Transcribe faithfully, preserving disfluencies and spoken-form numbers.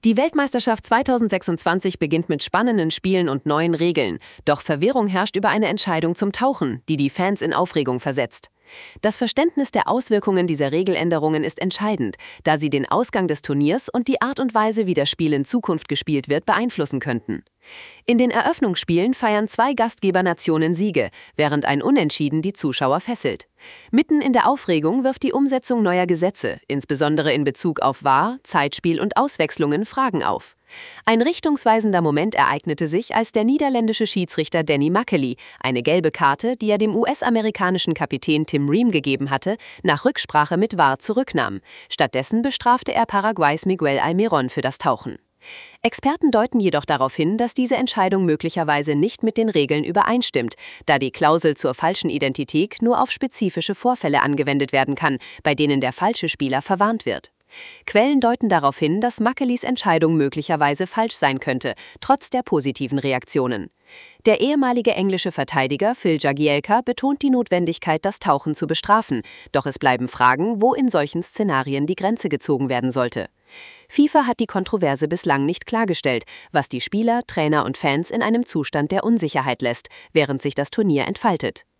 Die Weltmeisterschaft zweitausendsechsundzwanzig beginnt mit spannenden Spielen und neuen Regeln. Doch Verwirrung herrscht über eine Entscheidung zum Tauchen, die die Fans in Aufregung versetzt. Das Verständnis der Auswirkungen dieser Regeländerungen ist entscheidend, da sie den Ausgang des Turniers und die Art und Weise, wie das Spiel in Zukunft gespielt wird, beeinflussen könnten. In den Eröffnungsspielen feiern zwei Gastgebernationen Siege, während ein Unentschieden die Zuschauer fesselt. Mitten in der Aufregung wirft die Umsetzung neuer Gesetze, insbesondere in Bezug auf V A R, Zeitspiel und Auswechslungen, Fragen auf. Ein richtungsweisender Moment ereignete sich, als der niederländische Schiedsrichter Danny Makkelie eine gelbe Karte, die er dem U S-amerikanischen Kapitän Tim Ream gegeben hatte, nach Rücksprache mit V A R zurücknahm. Stattdessen bestrafte er Paraguays Miguel Almirón für das Tauchen. Experten deuten jedoch darauf hin, dass diese Entscheidung möglicherweise nicht mit den Regeln übereinstimmt, da die Klausel zur falschen Identität nur auf spezifische Vorfälle angewendet werden kann, bei denen der falsche Spieler verwarnt wird. Quellen deuten darauf hin, dass Makkelies Entscheidung möglicherweise falsch sein könnte, trotz der positiven Reaktionen. Der ehemalige englische Verteidiger Phil Jagielka betont die Notwendigkeit, das Tauchen zu bestrafen, doch es bleiben Fragen, wo in solchen Szenarien die Grenze gezogen werden sollte. FIFA hat die Kontroverse bislang nicht klargestellt, was die Spieler, Trainer und Fans in einem Zustand der Unsicherheit lässt, während sich das Turnier entfaltet.